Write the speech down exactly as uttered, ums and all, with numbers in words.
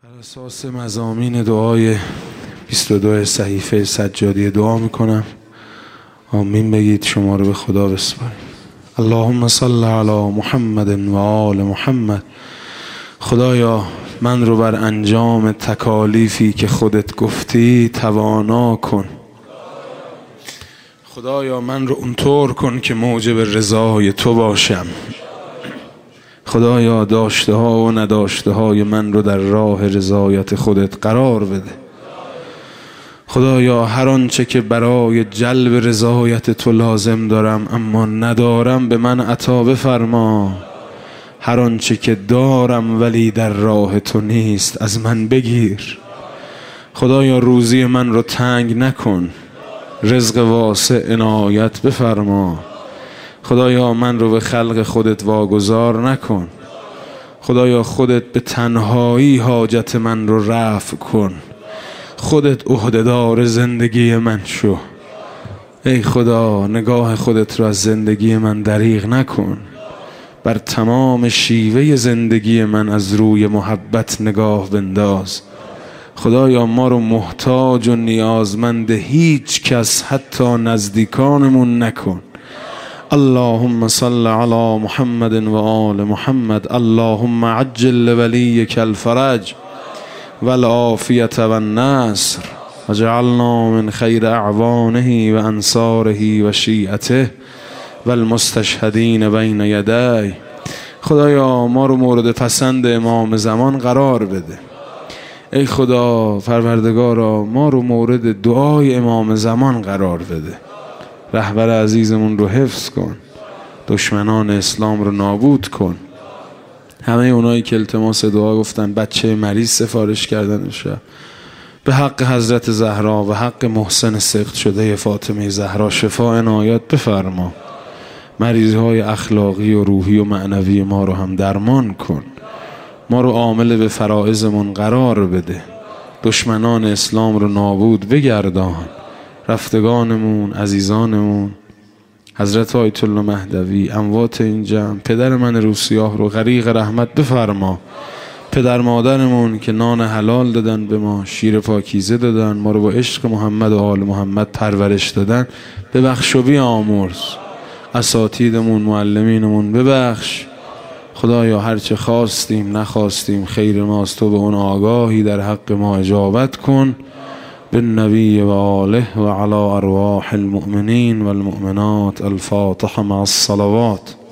بر اساس مضامین دعای بیست و دو صحیفه سجادی دعا میکنم. آمین بگید، شما رو به خدا بسپاریم. اللهم صل علی محمد و آل محمد. خدایا من رو بر انجام تکالیفی که خودت گفتی توانا کن. خدایا من رو اونطور کن که موجب رضای تو باشم. خدایا داشته ها و نداشته های من رو در راه رضایت خودت قرار بده. خدایا هر آنچه که برای جلب رضایت تو لازم دارم اما ندارم به من عطا بفرما. هر آنچه که دارم ولی در راه تو نیست از من بگیر. خدایا روزی من رو تنگ نکن، رزق واسع عنایت بفرما. خدایا من رو به خلق خودت واگذار نکن. خدایا خودت به تنهایی حاجت من رو رفع کن. خودت عهده‌دار زندگی من شو. ای خدا نگاه خودت رو از زندگی من دریغ نکن. بر تمام شیوه زندگی من از روی محبت نگاه بنداز. خدایا ما رو محتاج و نیازمند هیچ کس حتی نزدیکانمون نکن. اللهم صل علی محمد و آل محمد. اللهم عجل لولیک الفرج والعافیة والنصر وجعلنا من خیر اعوانه و انصاره و شیعته والمستشهدین بین یدی. خدایا ما رو مورد پسند امام زمان قرار بده. ای خدا پروردگارا ما رو مورد دعای امام زمان قرار بده. رهبر عزیزمون رو حفظ کن. دشمنان اسلام رو نابود کن. همه اونایی که التماس دعا گفتن، بچه مریض سفارش کردن شب، به حق حضرت زهرا و حق محسن سقط شده فاطمه زهرا شفا عنایت بفرما. مریضهای اخلاقی و روحی و معنوی ما رو هم درمان کن. ما رو عامل به فرائضمون قرار بده. دشمنان اسلام رو نابود بگردان. رفتگانمون، عزیزانمون، حضرت آیت الله مهدوی، اموات این جمع، پدر من روسیاه رو غریق رحمت بفرما. پدر مادرمون که نان حلال دادن به ما، شیر پاکیزه دادن، ما رو با عشق محمد و آل محمد پرورش دادن، ببخش و بیامرز. اساتیدمون، معلمینمون ببخش. خدایا هرچه خواستیم نخواستیم خیر ماست، تو به اون آگاهی در حق ما اجابت کن. بالنبی و آله و علی ارواح المؤمنین والمؤمنات. الفاتحه مع الصلوات.